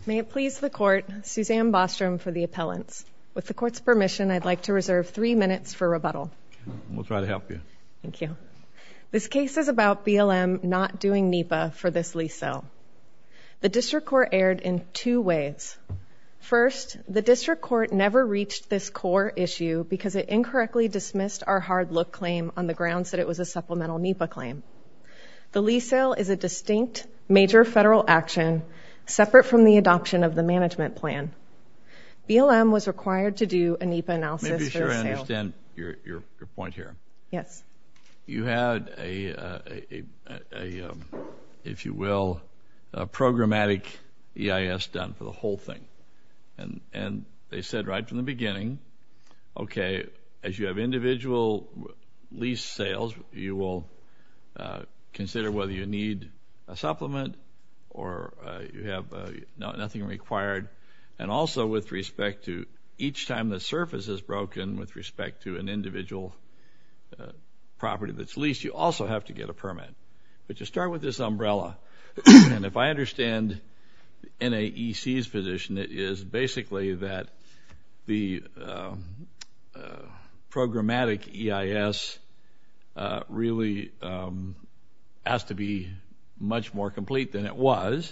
May it please the Court, Suzanne Bostrom for the appellants. With the Court's permission, I'd like to reserve 3 minutes for rebuttal. We'll try to help you. Thank you. This case is about BLM not doing NEPA for this lease sale. The District Court erred in 2 ways. First, the District Court never reached this core issue because it incorrectly dismissed our hard look claim on the grounds that it was a supplemental NEPA claim. The lease sale is a distinct major federal action separate from the adoption of the management plan. BLM was required to do a NEPA analysis for the sale. Maybe sure I understand your point here. Yes. You had if you will, a programmatic EIS done for the whole thing. And they said right from the beginning, okay, as you have individual lease sales, you will consider whether you need a supplement or you have nothing required. And also with respect to each time the surface is broken with respect to an individual property that's leased, you also have to get a permit. But you start with this umbrella. And if I understand NAEC's position, it is basically that the programmatic EIS really has to be much more complete than it was.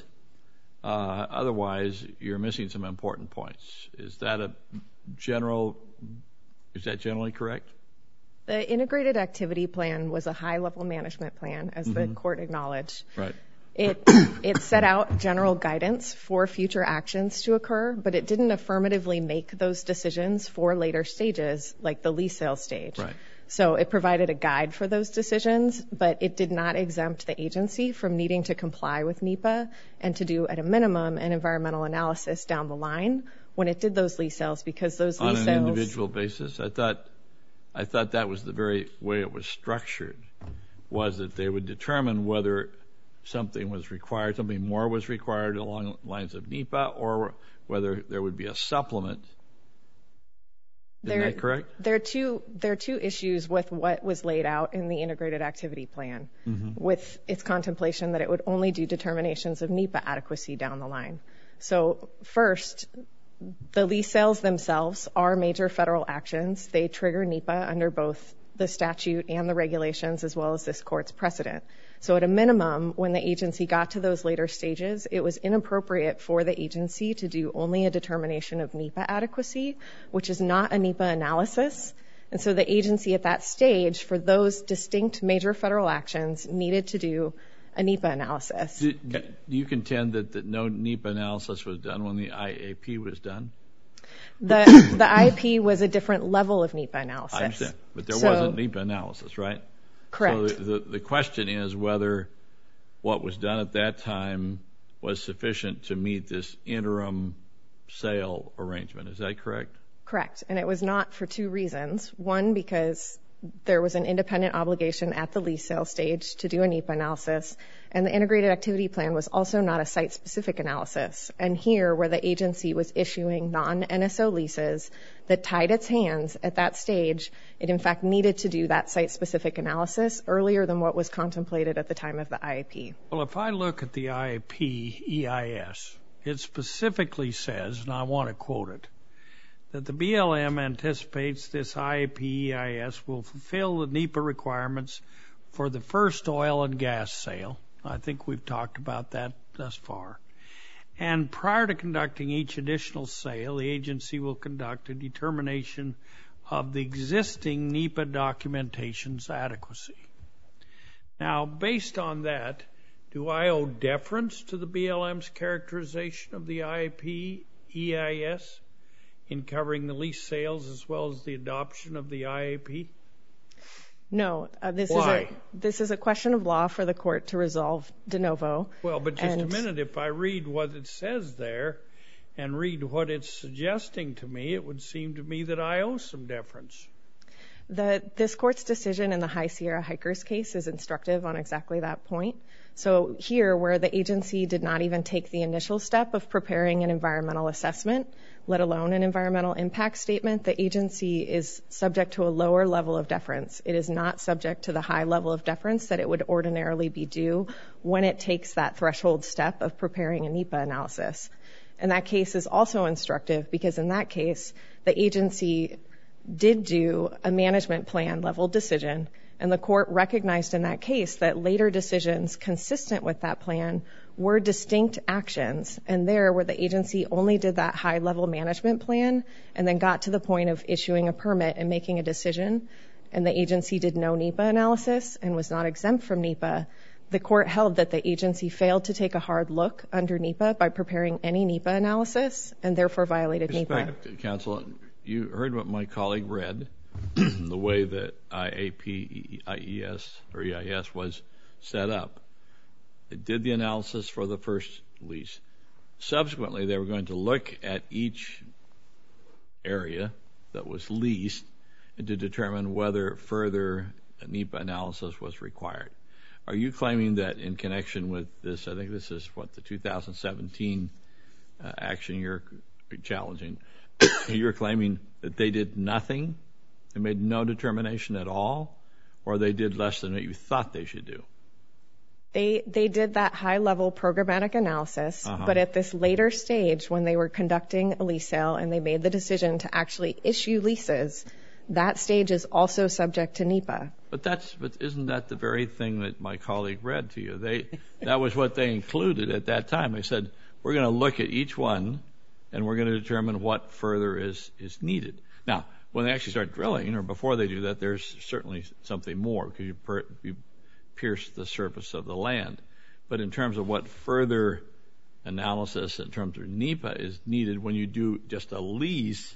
Otherwise, you're missing some important points. Is that generally correct? The integrated activity plan was a high-level management plan, as the Court acknowledged. Right. It set out general guidance for future actions to occur, but it didn't affirmatively make those decisions for later stages, like the lease sale stage. Right. So it provided a guide for those decisions, but it did not exempt the agency from needing to comply with NEPA and to do, at a minimum, an environmental analysis down the line when it did those lease sales, because those lease sales... On an individual basis? I thought that was the very way it was structured, was that they would determine whether something was required, something more was required along the lines of NEPA, or whether there would be a supplement. Isn't that correct? There are two issues with what was laid out in the integrated activity plan, with its contemplation that it would only do determinations of NEPA adequacy down the line. So first, the lease sales themselves are major federal actions. They trigger NEPA under both the statute and the regulations, as well as this Court's precedent. So at a minimum, when the agency got to those later stages, it was inappropriate for the agency to do only a determination of NEPA adequacy, which is not a NEPA analysis. And so the agency at that stage, for those distinct major federal actions, needed to do a NEPA analysis. Do you contend that no NEPA analysis was done when the IAP was done? The IAP was a different level of NEPA analysis. I understand, but there wasn't NEPA analysis, right? Correct. So the question is whether what was done at that time was sufficient to meet this interim sale arrangement. Is that correct? Correct. And it was not for 2 reasons. One, because there was an independent obligation at the lease sale stage to do a NEPA analysis, and the integrated activity plan was also not a site-specific analysis. And here, where the agency was issuing non-NSO leases that tied its hands at that stage, it in fact needed to do that site-specific analysis earlier than what was contemplated at the time of the IAP. Well, if I look at the IAP EIS, it specifically says, and I want to quote it, that the BLM anticipates this IAP EIS will fulfill the NEPA requirements for the first oil and gas sale. I think we've talked about that thus far. And prior to conducting each additional sale, the agency will conduct a determination of the existing NEPA documentation's adequacy. Now, based on that, do I owe deference to the BLM's characterization of the IAP EIS in covering the lease sales as well as the adoption of the IAP? No. Why? This is a question of law for the Court to resolve de novo. Well, but just a minute. If I read what it says there and read what it's suggesting to me, it would seem to me that I owe some deference. This court's decision in the High Sierra Hikers case is instructive on exactly that point. So here, where the agency did not even take the initial step of preparing an environmental assessment, let alone an environmental impact statement, the agency is subject to a lower level of deference. It is not subject to the high level of deference that it would ordinarily be due when it takes that threshold step of preparing a NEPA analysis. And that case is also instructive because in that case, the agency did do a management plan level decision, and the court recognized in that case that later decisions consistent with that plan were distinct actions. And there, where the agency only did that high level management plan and then got to the point of issuing a permit and making a decision, and the agency did no NEPA analysis and was not exempt from NEPA, the court held that the agency failed to take a hard look under NEPA by preparing any NEPA analysis and therefore violated NEPA. Counsel, you heard what my colleague read, the way that IAP, EIS was set up. It did the analysis for the first lease. Subsequently, they were going to look at each area that was leased to determine whether further NEPA analysis was required. Are you claiming that in connection with this, I think this is what, the 2017 action you're challenging, you're claiming that they did nothing? They made no determination at all? Or they did less than what you thought they should do? They did that high-level programmatic analysis, but at this later stage, when they were conducting a lease sale and they made the decision to actually issue leases, that stage is also subject to NEPA. But isn't that the very thing that my colleague read to you? That was what they included at that time. They said, we're going to look at each one, and we're going to determine what further is needed. Now, when they actually start drilling, or before they do that, there's certainly something more, because you pierce the surface of the land. But in terms of what further analysis in terms of NEPA is needed when you do just a lease,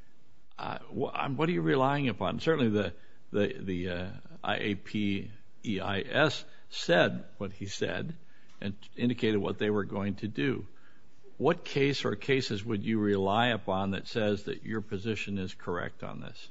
what are you relying upon? Certainly the IAP EIS said what he said and indicated what they were going to do. What case or cases would you rely upon that says that your position is correct on this?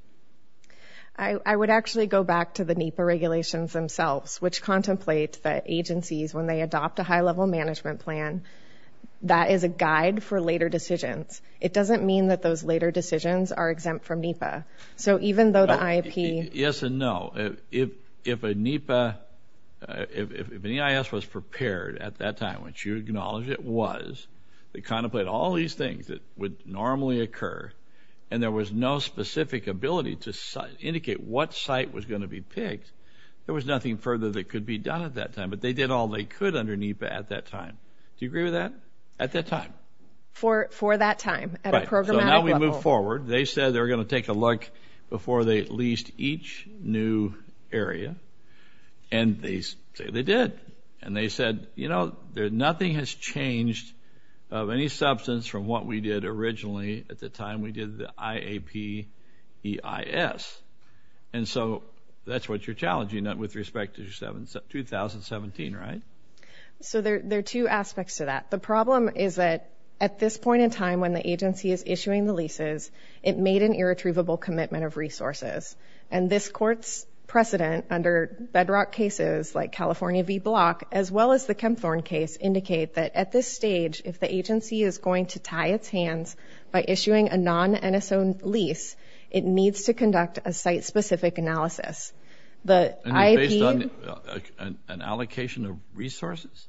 I would actually go back to the NEPA regulations themselves, which contemplate that agencies, when they adopt a high-level management plan, that is a guide for later decisions. It doesn't mean that those later decisions are exempt from NEPA. So even though the IAP... Yes and no. If a NEPA, if an EIS was prepared at that time, which you acknowledge it was, they contemplate all these things that would normally occur, and there was no specific ability to indicate what site was going to be picked, there was nothing further that could be done at that time. But they did all they could under NEPA at that time. Do you agree with that? At that time? For that time, at a programmatic level. So now we move forward. They said they were going to take a look before they leased each new area, and they say they did. And they said, nothing has changed of any substance from what we did originally at the time we did the IAP EIS. And so that's what you're challenging with respect to 2017, right? So there are two aspects to that. The problem is that at this point in time, when the agency is issuing the leases, it made an irretrievable commitment of resources. And this court's precedent under bedrock cases like California v. Block, as well as the Kempthorne case, indicate that at this stage, if the agency is going to tie its hands by issuing a non-NSO lease, it needs to conduct a site-specific analysis. The IAP... Based on an allocation of resources?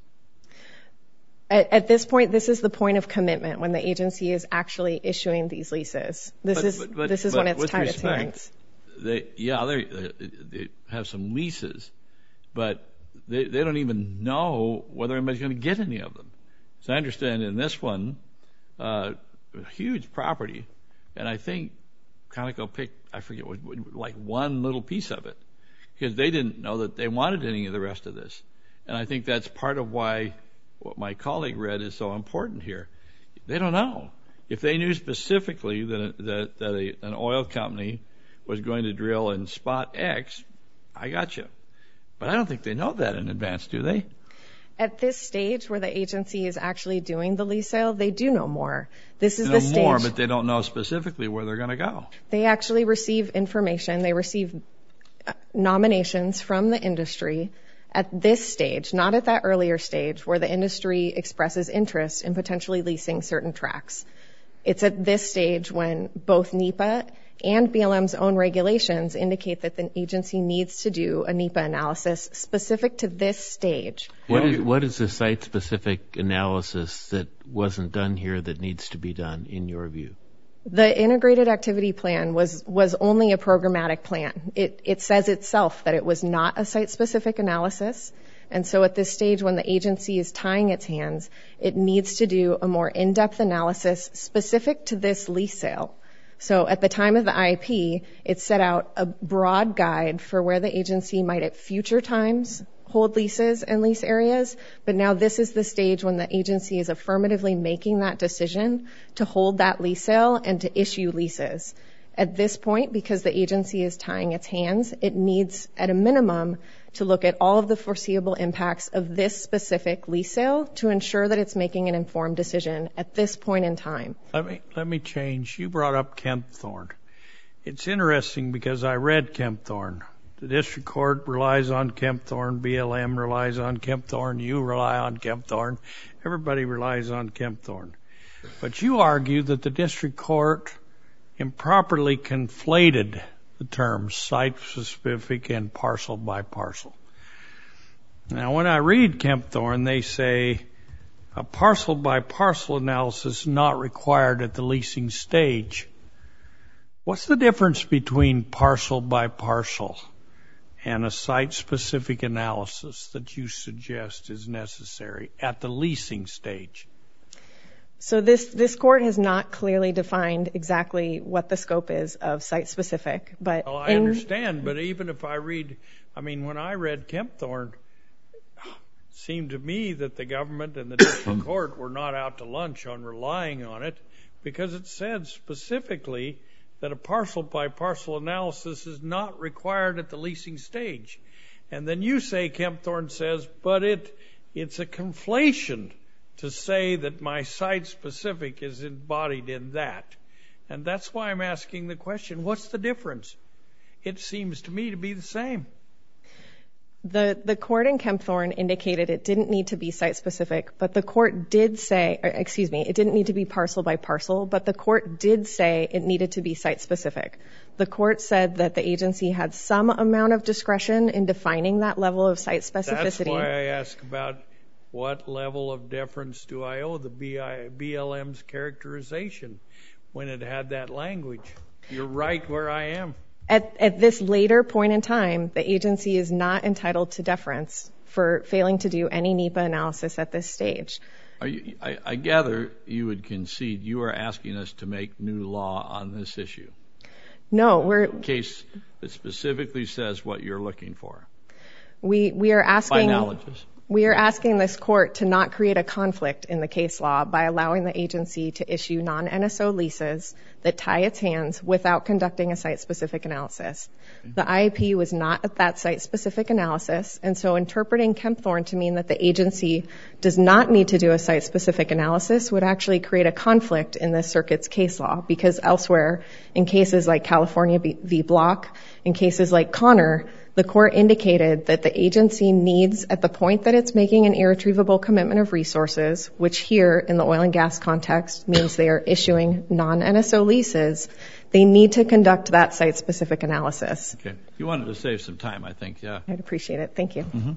At this point, this is the point of commitment when the agency is actually issuing these leases. This is when it's tied its hands. They have some leases, but they don't even know whether anybody's going to get any of them. So I understand in this one, a huge property, and I think Conoco picked, I forget, like one little piece of it, because they didn't know that they wanted any of the rest of this. And I think that's part of why what my colleague read is so important here. They don't know. If they knew specifically that an oil company was going to drill in spot X, I got you. But I don't think they know that in advance, do they? At this stage where the agency is actually doing the lease sale, they do know more. This is They the know stage. more, but they don't know specifically where they're going to go. They actually receive information. They receive nominations from the industry at this stage, not at that earlier stage where the industry expresses interest in potentially leasing certain tracts. It's at this stage when both NEPA and BLM's own regulations indicate that the agency needs to do a NEPA analysis specific to this stage. What is the site-specific analysis that wasn't done here that needs to be done, in your view? The integrated activity plan was only a programmatic plan. It says itself that it was not a site-specific analysis. And so at this stage, when the agency is tying its hands, it needs to do a more in-depth analysis specific to this lease sale. So at the time of the IAP, it set out a broad guide for where the agency might at future times hold leases and lease areas. But now this is the stage when the agency is affirmatively making that decision to hold that lease sale and to issue leases. At this point, because the agency is tying its hands, it needs, at a minimum, to look at all of the foreseeable impacts of this specific lease sale to ensure that it's making an informed decision at this point in time. Let me change. You brought up Kempthorne. It's interesting because I read Kempthorne. The district court relies on Kempthorne. BLM relies on Kempthorne. You rely on Kempthorne. Everybody relies on Kempthorne. But you argue that the district court improperly conflated the terms site-specific and parcel by parcel. Now, when I read Kempthorne, they say a parcel by parcel analysis is not required at the leasing stage. What's the difference between parcel by parcel and a site-specific analysis that you suggest is necessary at the leasing stage? So this court has not clearly defined exactly what the scope is of site-specific, but well, I understand, but even if I read, when I read Kempthorne, it seemed to me that the government and the district court were not out to lunch on relying on it because it said specifically that a parcel by parcel analysis is not required at the leasing stage. And then you say, Kempthorne says, but it's a conflation to say that my site-specific is embodied in that. And that's why I'm asking the question, what's the difference? It seems to me to be the same. The court in Kempthorne indicated it didn't need to be site-specific, but the court did say, it didn't need to be parcel by parcel, but the court did say it needed to be site-specific. The court said that the agency had some amount of discretion in defining that level of site specificity. That's why I ask about what level of deference do I owe the BLM's characterization when it had that language? You're right where I am. At this later point in time, the agency is not entitled to deference for failing to do any NEPA analysis at this stage. I gather you would concede you are asking us to make new law on this issue. No, we're... A case that specifically says what you're looking for. We are asking... By analogies. We are asking this court to not create a conflict in the case law by allowing the agency to issue non-NSO leases that tie its hands without conducting a site-specific analysis. The IAP was not at that site-specific analysis, and so interpreting Kempthorne to mean that the agency does not need to do a site-specific analysis would actually create a conflict in this circuit's case law, because elsewhere, in cases like California v. Block, in cases like Connor, the court indicated that the agency needs, at the point that it's making an irretrievable commitment of resources, which here in the oil and gas context means they are issuing non-NSO leases, they need to conduct that site-specific analysis. Okay. You wanted to save some time, I think, yeah. I'd appreciate it. Thank you. Mm-hmm.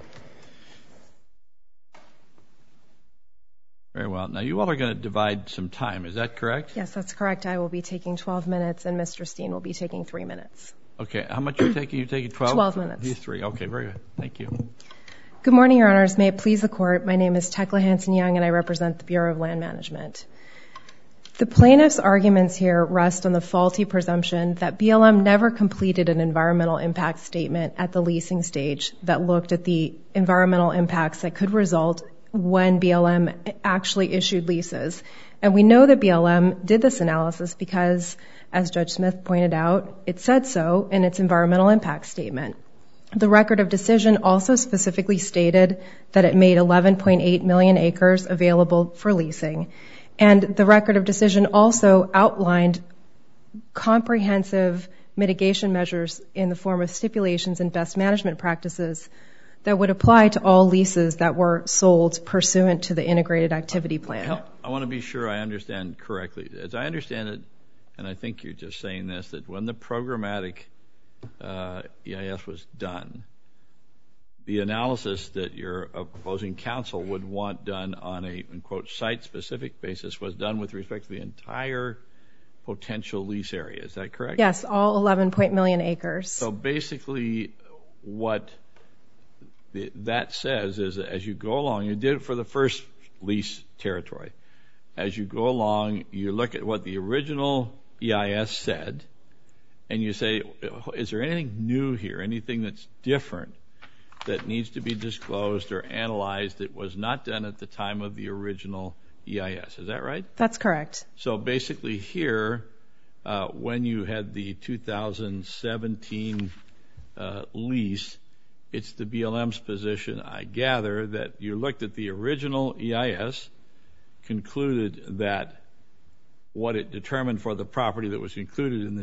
Very well. Now, you all are going to divide some time. Is that correct? Yes, that's correct. I will be taking 12 minutes, and Mr. Steen will be taking 3 minutes. Okay. How much are you taking? You're taking 12? 12 minutes. These 3. Okay, very good. Thank you. Good morning, Your Honors. May it please the Court. My name is Tekla Hanson-Young, and I represent the Bureau of Land Management. The plaintiff's arguments here rest on the faulty presumption that BLM never completed an environmental impact statement at the leasing stage that looked at the environmental impacts that could result when BLM actually issued leases. And we know that BLM did this analysis because, as Judge Smith pointed out, it said so in its environmental impact statement. The record of decision also specifically stated that it made 11.8 million acres available for leasing. And the record of decision also outlined comprehensive mitigation measures in the form of stipulations and best management practices that would apply to all leases that were sold pursuant to the integrated activity plan. I want to be sure I understand correctly. As I understand it, and I think you're just saying this, that when the programmatic EIS was done, the analysis that your opposing counsel would want done on a, in quote, site-specific basis was done with respect to the entire potential lease area. Is that correct? Yes, all 11 million acres. So basically what that says is that as you go along, you did it for the first lease territory. As you go along, you look at what the original EIS said, and you say, is there anything new here, anything that's different that needs to be disclosed or analyzed that was not done at the time of the original EIS? Is that right? That's correct. So basically here, when you had the 2017 lease, it's the BLM's position, I gather, that you looked at the original EIS, concluded that what it determined for the property that was included in the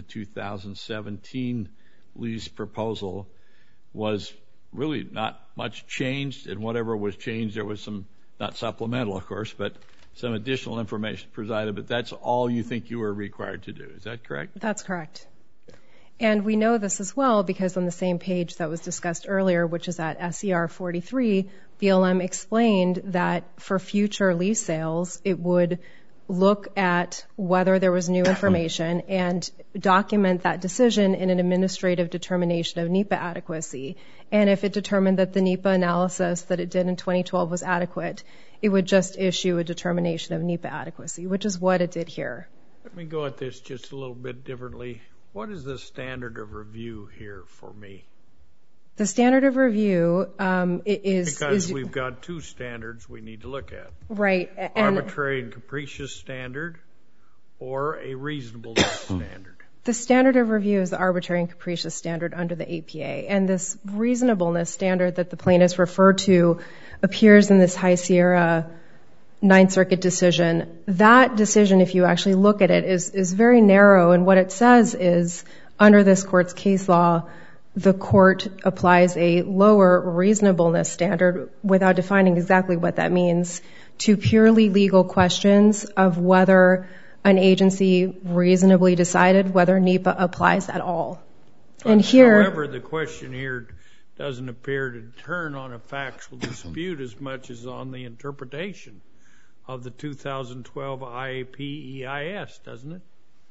2017 lease proposal was really not much changed, and whatever was changed, there was some, not supplemental, of course, but some additional information presided, but that's all you think you were required to do. Is that correct? That's correct. And we know this as well because on the same page that was discussed earlier, which is at SER 43, BLM explained that for future lease sales, it would look at whether there was new information and document that decision in an administrative determination of NEPA adequacy. And if it determined that the NEPA analysis that it did in 2012 was adequate, it would just issue a determination of NEPA adequacy, which is what it did here. Let me go at this just a little bit differently. What is the standard of review here for me? The standard of review is... Because we've got two standards we need to look at. Right. Arbitrary and capricious standard or a reasonableness standard. The standard of review is the arbitrary and capricious standard under the APA. And this reasonableness standard that the plaintiffs referred to appears in this High Sierra Ninth Circuit decision. That decision, if you actually look at it, is very narrow. And what it says is, under this court's case law, the court applies a lower reasonableness standard without defining exactly what that means to purely legal questions of whether an agency reasonably decided whether NEPA applies at all. And here... However, the question here doesn't appear to turn on a factual dispute as much as on the interpretation of the 2012 IAP EIS, doesn't it?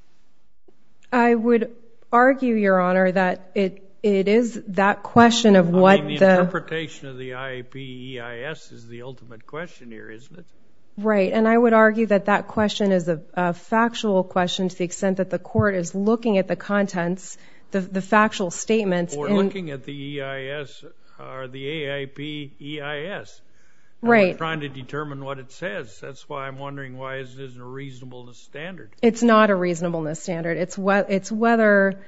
I would argue, Your Honor, that it is that question of what the interpretation of the IAP EIS is the ultimate question here, isn't it? Right, and I would argue that that question is a factual question to the extent that the court is looking at the contents, the factual statements. Or looking at the EIS or the AIP EIS. Right. We're trying to determine what it says. That's why I'm wondering why it isn't a reasonableness standard. It's not a reasonableness standard. It's whether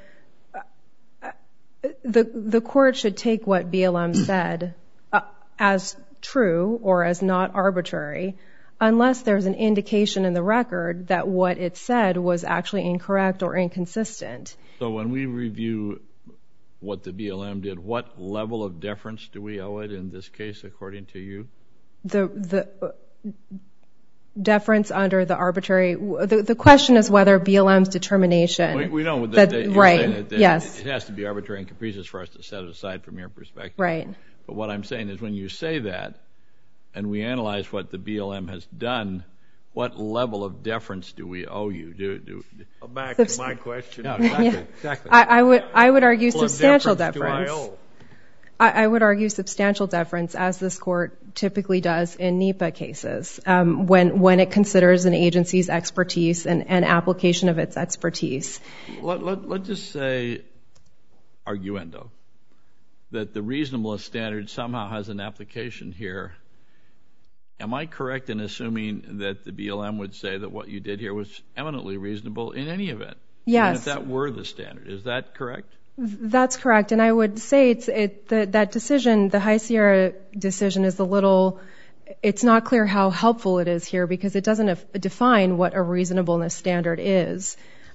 the court should take what BLM said as true or as not arbitrary, unless there's an indication in the record that what it said was actually incorrect or inconsistent. So when we review what the BLM did, what level of deference do we owe it in this case, according to you? The deference under the arbitrary... The question is whether BLM's determination... We know that you're saying that yes. It has to be arbitrary and capricious for us to set it aside from your perspective. Right. But what I'm saying is when you say that, and we analyze what the BLM has done, what level of deference do we owe you? Back to my question. No, exactly. I would argue substantial deference. deference. I would argue substantial deference, as this court typically does in NEPA cases, when it considers an agency's expertise and application of its expertise. Let's just say, arguendo, that the reasonableness standard somehow has an application here. Am I correct in assuming that the BLM would say that what you did here was eminently reasonable in any event? Yes. Even if that were the standard. Is that correct? That's correct. And I would say that decision, the High Sierra decision, is it's not clear how helpful it is here because it doesn't define what a reasonableness standard is.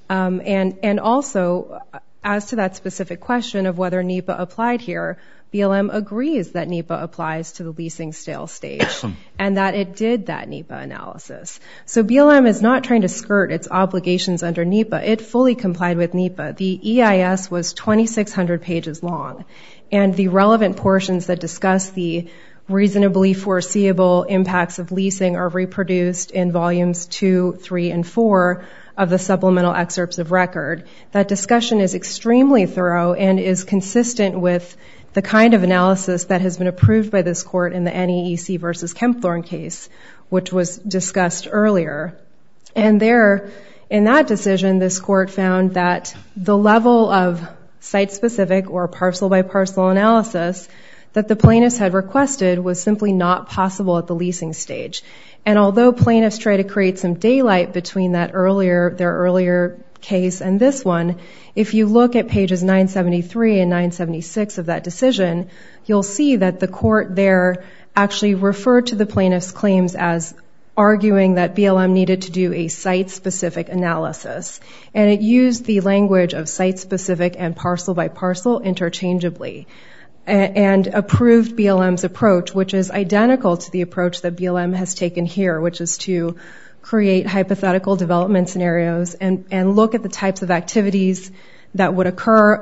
And also, as to that specific question of whether NEPA applied here, BLM agrees that NEPA applies to the leasing sale stage and that it did that NEPA analysis. So BLM is not trying to skirt its obligations under NEPA. It fully complied with NEPA. The EIS was 2,600 pages long, and the relevant portions that discuss the reasonably foreseeable impacts of leasing are reproduced in volumes 2, 3, and 4 of the supplemental excerpts of record. That discussion is extremely thorough and is consistent with the kind of analysis that has been approved by this court in the NEEC versus Kempthorne case, which was discussed earlier. And there, in that decision, this court found that the level of site-specific or parcel-by-parcel analysis that the plaintiffs had requested was simply not possible at the leasing stage. And although plaintiffs try to create some daylight between their earlier case and this one, if you look at pages 973 and 976 of that decision, you'll see that the court there actually referred to the plaintiffs' claims as arguing that BLM needed to do a site-specific analysis. And it used the language of site-specific and parcel-by-parcel interchangeably, and approved BLM's approach, which is identical to the approach that BLM has taken here, which is to create hypothetical development scenarios and look at the types of activities that would occur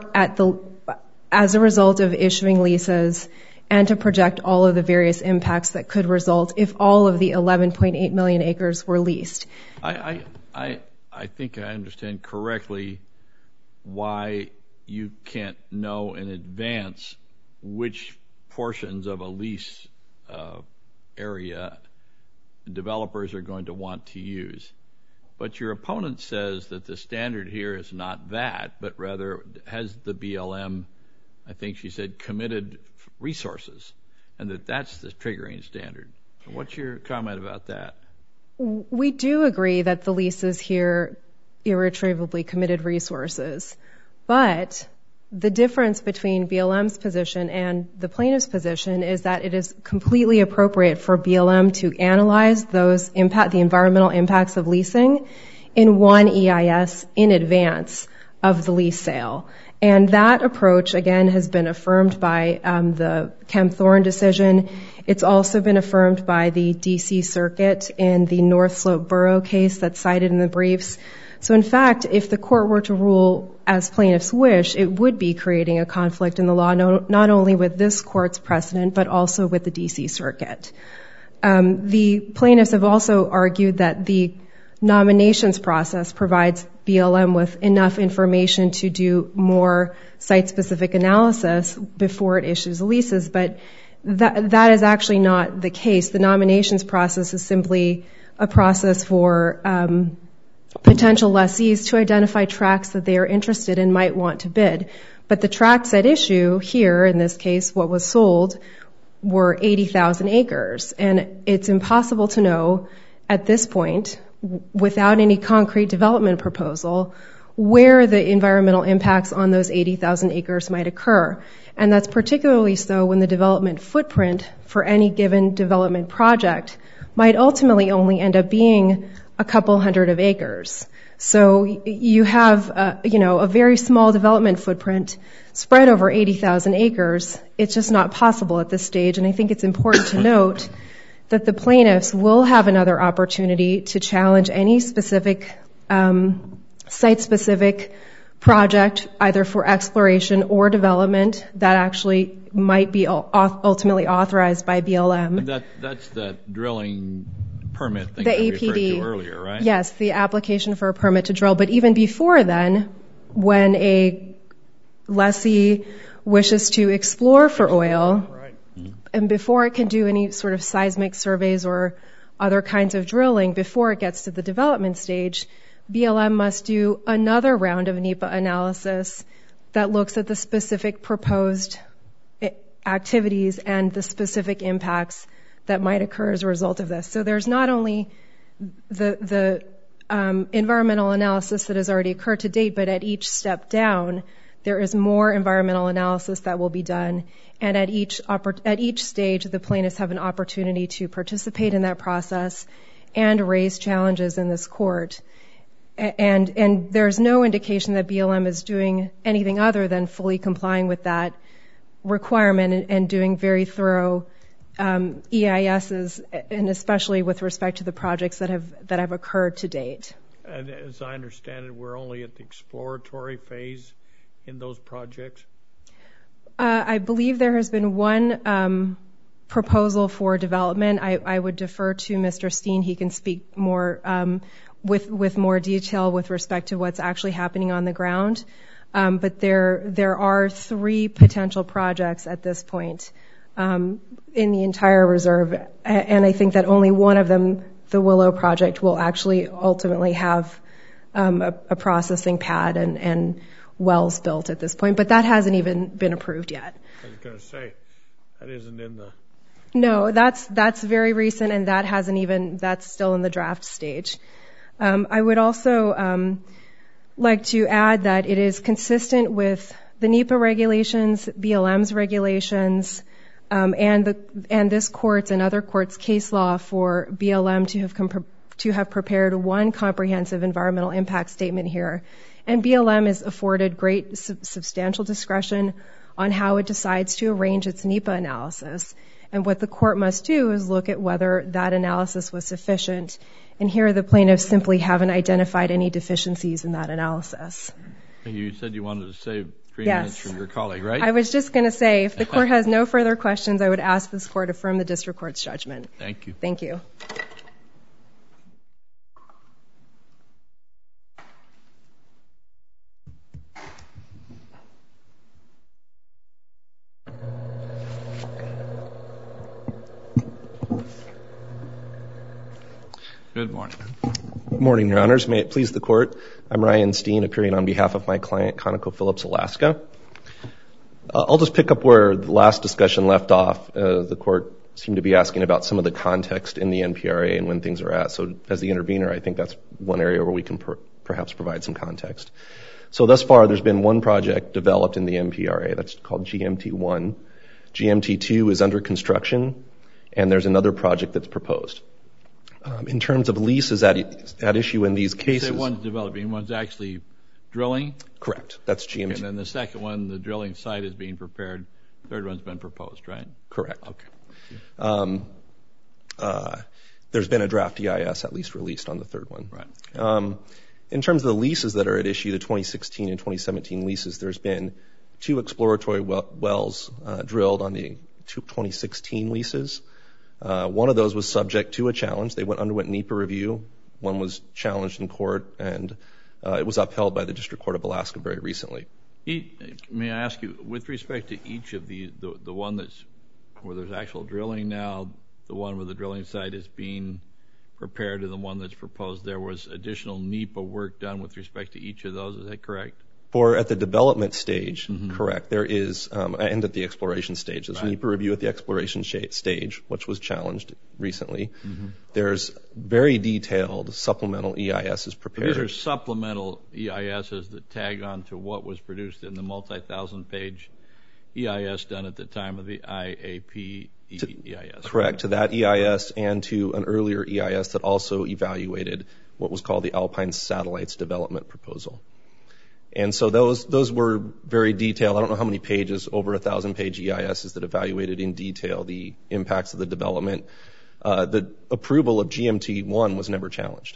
as a result of issuing leases, and to project all of the various impacts that could result if all of the 11.8 million acres were leased. I think I understand correctly why you can't know in advance which portions of a lease area developers are going to want to use. But your opponent says that the standard here is not that, but rather has the BLM, I think she said, committed resources, and that's the triggering standard. What's your comment about that? We do agree that the leases here irretrievably committed resources, but the difference between BLM's position and the plaintiff's position is that it is completely appropriate for BLM to analyze the environmental impacts of leasing in one EIS in advance of the lease sale. And that approach, again, has been affirmed by the Kempthorne decision. It's also been affirmed by the D.C. Circuit in the North Slope Borough case that's cited in the briefs. So, in fact, if the court were to rule as plaintiffs wish, it would be creating a conflict in the law, not only with this court's precedent, but also with the D.C. Circuit. The plaintiffs have also argued that the nominations process provides BLM with enough information to do more site-specific analysis before it issues leases, but that is actually not the case. The nominations process is simply a process for potential lessees to identify tracts that they are interested in, might want to bid. But the tracts at issue here, in this case, what was sold, were 80,000 acres. And it's impossible to know at this point, without any concrete development proposal, where the environmental impacts on those 80,000 acres might occur. And that's particularly so when the development footprint for any given development project might ultimately only end up being a couple hundred of acres. So you have a very small development footprint spread over 80,000 acres. It's just not possible at this stage. And I think it's important to note that the plaintiffs will have another opportunity to challenge any specific site-specific project, either for exploration or development, that actually might be ultimately authorized by BLM. And that's that drilling permit thing the that we APD. referred to earlier, right? Yes, the application for a permit to drill. But even before then, when a lessee wishes to explore for oil, and before it can do any sort of seismic surveys or other kinds of drilling, before it gets to the development stage, BLM must do another round of NEPA analysis that looks at the specific proposed activities and the specific impacts that might occur as a result of this. So there's not only the environmental analysis that has already occurred to date, but at each step down, There is more environmental analysis that will be done, and at each stage, the plaintiffs have an opportunity to participate in that process and raise challenges in this court. And there's no indication that BLM is doing anything other than fully complying with that requirement and doing very thorough EISs, and especially with respect to the projects that have occurred to date. And as I understand it, we're only at the exploratory phase in those projects? I believe there has been one proposal for development. I would defer to Mr. Steen. He can speak more with more detail with respect to what's actually happening on the ground. But there are 3 potential projects at this point in the entire reserve, and I think that only one of them, the Willow project, will actually ultimately have a processing pad and wells built at this point, but that hasn't even been approved yet. I was going to say, that isn't in the... No, that's very recent, and that's still in the draft stage. I would also like to add that it is consistent with the NEPA regulations, BLM's regulations, and this court's and other courts' case law for BLM to have prepared one comprehensive environmental impact statement here. And BLM is afforded great substantial discretion on how it decides to arrange its NEPA analysis. And what the court must do is look at whether that analysis was sufficient. And here the plaintiffs simply haven't identified any deficiencies in that analysis. You said you wanted to save 3 Yes. minutes from your colleague, right? I was just going to say, if the court has no further questions, I would ask this court to affirm the district court's judgment. Thank you. Thank you. Good morning. Good morning, Your Honors. May it please the Court. I'm Ryan Steen, appearing on behalf of my client, ConocoPhillips Alaska. I'll just pick up where the last discussion left off. The Court seemed to be asking about some of the context in the NPRA and when things are at. So as the intervener, I think that's one area where we can perhaps provide some context. So thus far, there's been one project developed in the NPRA that's called GMT-1. GMT-2 is under construction, and there's another project that's proposed. In terms of leases at issue in these cases... You say one's developing, one's actually drilling? Correct. That's GMT. Okay, and then the second one, the drilling site is being prepared. Third one's been proposed, right? Correct. Okay. There's been a draft EIS at least released on the third one. Right. In terms of the leases that are at issue, the 2016 and 2017 leases, there's been 2 exploratory wells drilled on the 2016 leases. One of those was subject to a challenge. They underwent NEPA review. One was challenged in court, and it was upheld by the District Court of Alaska very recently. May I ask you, with respect to each of the one that's where there's actual drilling now, the one where the drilling site is being prepared, and the one that's proposed, there was additional NEPA work done with respect to each of those. Is that correct? At the development stage, correct. There is, and at the exploration stage. There's NEPA review at the exploration stage, which was challenged recently. There's very detailed supplemental EISs prepared. These are supplemental EISs that tag on to what was produced in the multi-thousand-page EIS done at the time of the IAP EIS. Correct, to that EIS and to an earlier EIS that also evaluated what was called the Alpine Satellites Development Proposal. And so those were very detailed. I don't know how many pages, over 1,000-page EISs that evaluated in detail the impacts of the development. The approval of GMT-1 was never challenged.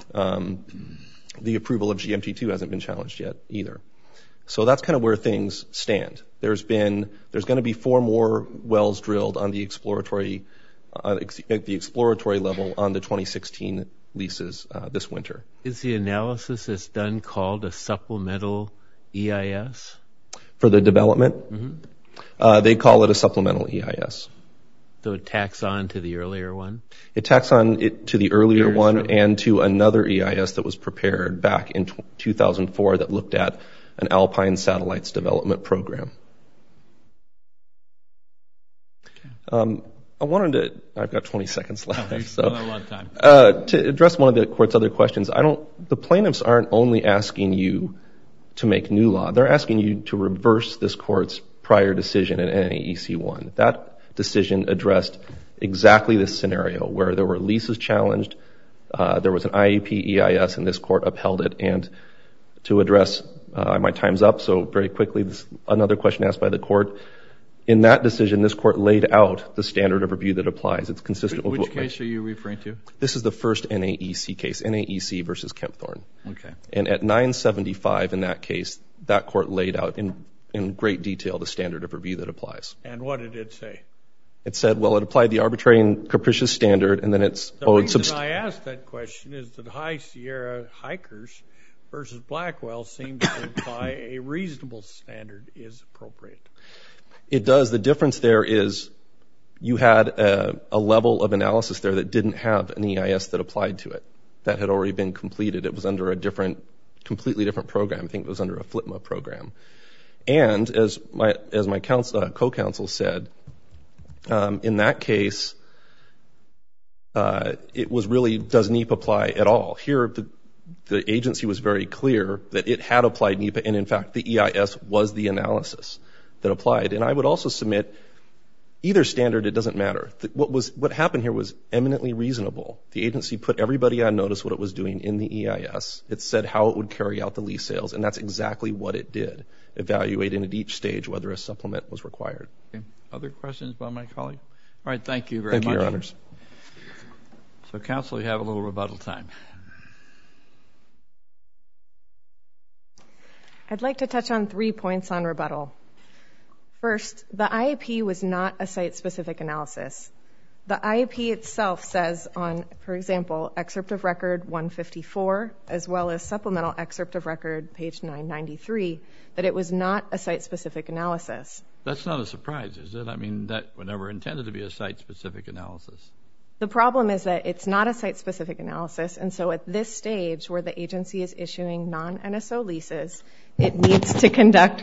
The approval of GMT-2 hasn't been challenged yet either. So that's kind of where things stand. There's going to be 4 more wells drilled on the exploratory level on the 2016 leases this winter. Is the analysis that's done called a supplemental EIS? For the development? They call it a supplemental EIS. So it tacks on to the earlier one? It tacks on to the earlier one and to another EIS that was prepared back in 2004 that looked at an Alpine Satellites Development Program. I've got 20 seconds left. A lot of time. To address one of the court's other questions, the plaintiffs aren't only asking you to make new law. They're asking you to reverse this court's prior decision in NAEC 1. That decision addressed exactly this scenario where there were leases challenged, there was an IEP EIS, and this court upheld it. And to address, my time's up, so very quickly, another question asked by the court. In that decision, this court laid out the standard of review that applies. It's consistent with which case are you referring to? This is the first NAEC case, NAEC versus Kempthorne. Okay. And at 975 in that case, that court laid out in great detail the standard of review that applies. And what did it say? It said, well, it applied the arbitrary and capricious standard, and then it's... The reason I asked that question is that High Sierra Hikers versus Blackwell seem to imply a reasonable standard is appropriate. It does. The difference there is you had a level of analysis there that didn't have an EIS that applied to it. That had already been completed. It was under a completely different program. I think it was under a FLTMA program. And as my co-counsel said, in that case, it was really, does NEPA apply at all? Here, the agency was very clear that it had applied NEPA, and in fact, the EIS was the analysis that applied. And I would also submit, either standard, it doesn't matter. What happened here was eminently reasonable. The agency put everybody on notice what it was doing in the EIS. It said how it would carry out the lease sales, and that's exactly what it did, evaluating at each stage whether a supplement was required. Okay. Other questions by my colleague? All right, thank you very much. Thank you, Your Honors. So, counsel, you have a little rebuttal time. I'd like to touch on 3 points on rebuttal. First, the IEP was not a site-specific analysis. The IEP itself says on, for example, excerpt of record 154, as well as supplemental excerpt of record, page 993, that it was not a site-specific analysis. That's not a surprise, is it? I mean, that was never intended to be a site-specific analysis. The problem is that it's not a site-specific analysis, and so at this stage where the agency is issuing non-NSO leases, it needs to conduct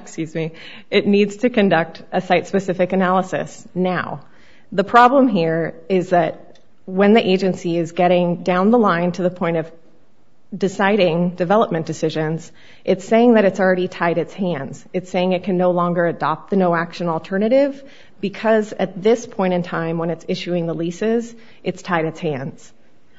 a site-specific analysis now. The problem here is that when the agency is getting down the line to the point of deciding development decisions, it's saying that it's already tied its hands. It's saying it can no longer adopt the no-action alternative because at this point in time when it's issuing the leases, it's tied its hands.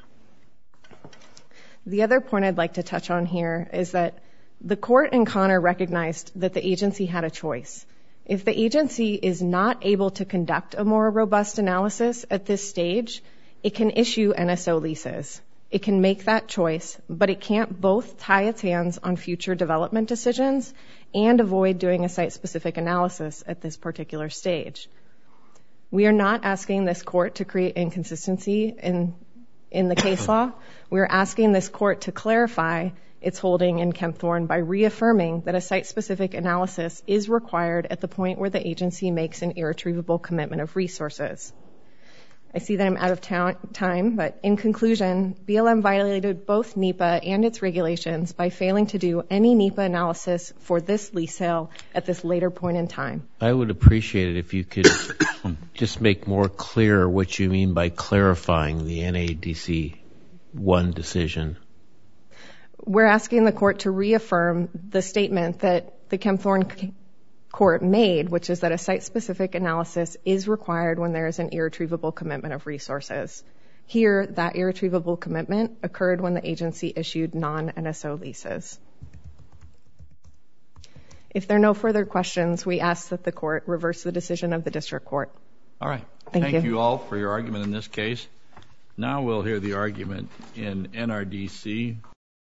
The other point I'd like to touch on here is that the court in Connor recognized that the agency had a choice. If the agency is not able to conduct a more robust analysis at this stage, it can issue NSO leases. It can make that choice, but it can't both tie its hands on future development decisions and avoid doing a site-specific analysis at this particular stage. We are not asking this court to create inconsistency in the case law. We are asking this court to clarify its holding in Kempthorne by reaffirming that a site-specific analysis is required at the point where the agency makes an irretrievable commitment of resources. I see that I'm out of time, but in conclusion, BLM violated both NEPA and its regulations by failing to do any NEPA analysis for this lease sale at this later point in time. I would appreciate it if you could just make more clear what you mean by clarifying the NADC 1 decision. We're asking the court to reaffirm the statement that the Kempthorne court made, which is that a site-specific analysis is required when there is an irretrievable commitment of resources. Here, that irretrievable commitment occurred when the agency issued non-NSO leases. If there are no further questions, we ask that the court reverse the decision of the district court. All right. Thank you all for your argument in this case. Now we'll hear the argument in NRDC